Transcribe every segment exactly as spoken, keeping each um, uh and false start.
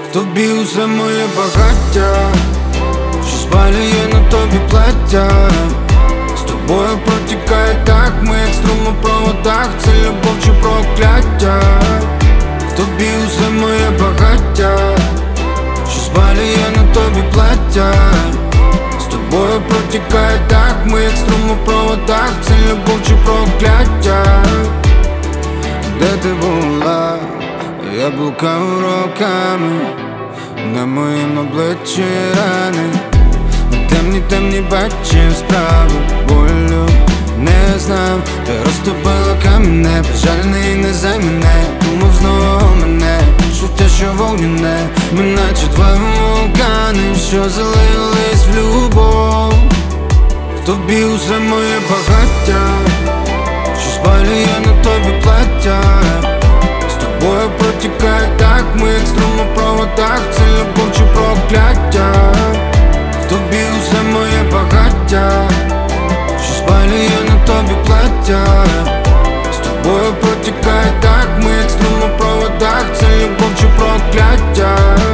В тобі усе моє багаття, що спалює на тобі плаття. З тобою протікає так, ми як струм у проводах. Це любов чи прокляття. В тобі усе моє багаття, що спалює на тобі плаття. З тобою протікає так, ми як струм у проводах. Це любов чи прокляття. Де ти була? Я блукав роками, на моїм обличчі рани. Темні, темні бачив справу, болю не знав. Ти розтопила камінне, безжальне і незаймане. Думав знову мене, чуття, що вогняне. Ми наче два вулкани, що залились в любов. В тобі усе моє багаття, що спалює на тобі плаття. З тобою протікає так, ми як струм у проводах. Це любов чи прокляття. В тобі усе моє багаття, що спалює на тобі плаття. З тобою протікає так, ми як струм у проводах. Це любов чи прокляття.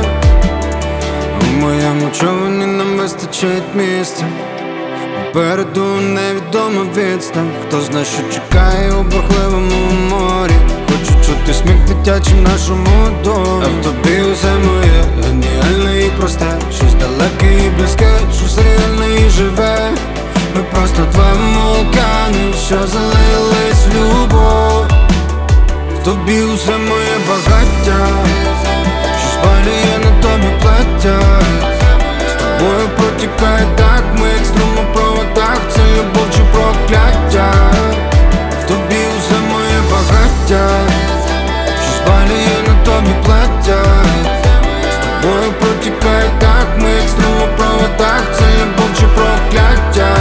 У моєму човні нам вистачить місця, попереду невідома відстань. Хто знає, що чекає у бурхливому морі. Хочу чути сміх дитячий в нашому домі. А в тобі усе моє геніальне і просте, щось далеке і близьке, щось реальне і живе. Ми просто два вулкани, що залились в любов. В тобі усе моє багаття, що спалює на тобі плаття. З тобою протікає так, ми як струм у проводах. Це любов чи прокляття. В тобі усе моє багаття, що спалює на тобі плаття. З тобою протікає так, ми як струм у проводах. Це любов чи прокляття.